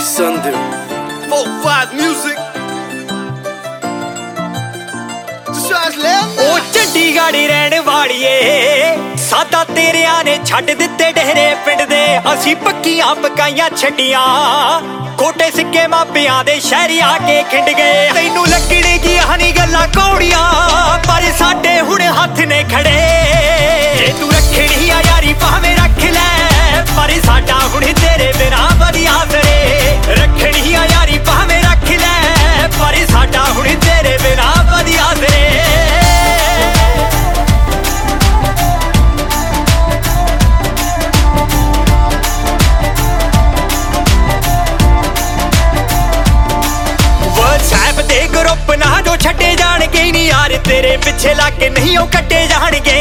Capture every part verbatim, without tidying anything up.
Sunday. Four five music. ਉਹ ਚੰਡੀਗੜ੍ਹ ਰਹਿਣ ਵਾਲੀਏ ਸਾਡਾ ਤੇਰਿਆਂ ਨੇ ਛੱਡ ਦਿੱਤੇ ਡੇਰੇ ਪਿੰਡ ਦੇ ਅਸੀਂ ਪੱਕੀਆਂ ਪਕਾਈਆਂ ਛੱਡੀਆਂ ਕੋਟੇ ਸਿੱਕੇ ਮਾਪਿਆਂ ਦੇ ਸ਼ਹਿਰ ਆ ਕੇ ਖਿੰਡ ਗਏ ਤੈਨੂੰ ਲੱਗਣਗੀਆਂ ਹਨੀ ਗੱਲਾਂ ਕੌੜੀਆਂ ਪਰ ਸਾਡੇ ਹੁਣ ਹੱਥ ਨੇ ਖੜੇ ਜੇ ਤੂੰ ਰੱਖਣੀ ਆ ਯਾਰੀ ਭਾਵੇਂ ਰੱਖ ਲੈ ਪਰ ਸਾਡਾ ਹੁਣ ਤੇਰੇ ਬਿਨਾਂ ਵਧੀਆ ਸਰੇ ਰੱਖਣੀ ਆ ਯਾਰੀ ਭਾਵੇਂ ਰੱਖ ਲੈ ਪਰ ਸਾਡਾ ਹੁਣ ਤੇਰੇ ਬਿਨਾਂ ਵਧੀਆ ਸਰੇ WhatsApp ਦੇ ਗਰੁੱਪ ਨਾ ਜੋ ਛੱਡੇ ਜਾਣਗੇ ਨੀ ਯਾਰ ਤੇਰੇ ਪਿੱਛੇ ਲੱਗ ਕੇ ਨਹੀਂ ਉਹ ਕੱਟੇ ਜਾਣਗੇ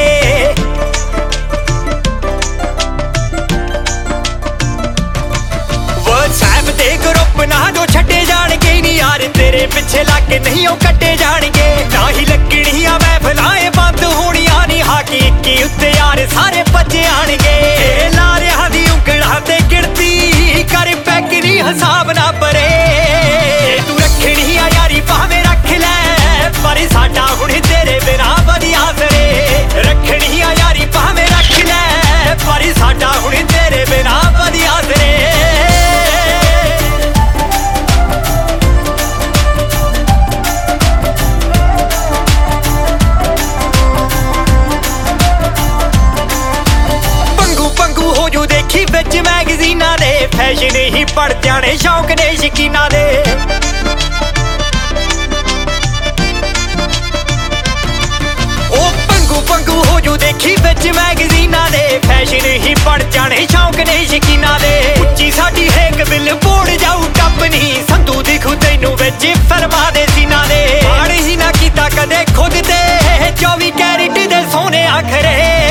WhatsApp ਦੇ ਗਰੁੱਪ ਨਾ ਜੋ ਛੱਡੇ ਜਾਣਗੇ ਨੀ ਯਾਰ ਤੇਰੇ ਪਿੱਛੇ ਲੱਗ ਕੇ ਨਹੀਂ ਉਹ ਕੱਟੇ ਜਾਣਗੇ ਨਾ ਹੀ ਲੱਗਣੀਆਂ ਮਹਿਫਲਾਂ ਬੰਦ ਹੋਣੀਆਂ ਨੀ ਹਾਕੀ ਇੱਕੀ ਉੱਤੇ ਯਾਰ ਸਾਰੇ ਭੱਜੇ ਆਣਗੇ ਤੇਰੇ ਲਾਰਿਆਂ ਦੀ ਉਂਗਲਾਂ ਤੇ ਗਿਣਤੀ ਕਰ ਪੈਕ ਨੀ ਹਿਸਾਬ ਨਾ ਪਰੇ ਤੂੰ ਰੱਖਣੀ ਆ ਯਾਰੀ ਭਾਵੇਂ ਰੱਖ ਲੈ ਪਰ ਸਾਡਾ ਹੁਣ ਤੇਰੇ ਬਿਨਾਂ ਵਧੀਆ ਸਰੇ ਰੱਖਣੀ ਆ ਯਾਰੀ ਭਾਵੇਂ ਰੱਖ ਲੈ ਪਰ ਸਾਡਾ ਹੁਣ ਤੇਰੇ ਬਿਨਾਂ ਵਧੀਆ ਸਰੇ ਦੇਖੀ ਵਿੱਚ ਮੈਗਜ਼ੀਨਾਂ ਦੇ ਫੈਸ਼ਨ ਹੀ ਪੜ ਜਾਣੇ ਸ਼ੌਂਕ ਨੇ ਸ਼ਕੀਨਾਂ ਦੇ ਉਹ ਪੰਗੂ ਪੰਗੂ ਹੋ ਜੂ ਦੇਖੀ ਵਿੱਚ ਮੈਗਜ਼ੀਨਾਂ ਦੇ ਫੈਸ਼ਨ ਹੀ ਪੜ ਜਾਣੇ ਸ਼ੌਂਕ ਨੇ ਸ਼ਕੀਨਾਂ ਦੇ ਉੱਚੀ ਸਾਡੀ ਹੇਕ ਬਿੱਲ ਬੋੜ ਜਾਊ ਟੱਪਨੀ ਸੰਧੂ ਦਿਖੂ ਤੈਨੂੰ ਵਿੱਚ ਫਰਮਾ ਦੇ ਸੀਨਾ ਦੇ ਮਾਣ ਹੀ ਨਾ ਕੀਤਾ ਕਦੇ ਖੁਦ ਤੇ ਚੌਵੀ ਕੈਰੇਟ ਦੇ ਸੋਨੇ ਆਖਰੇ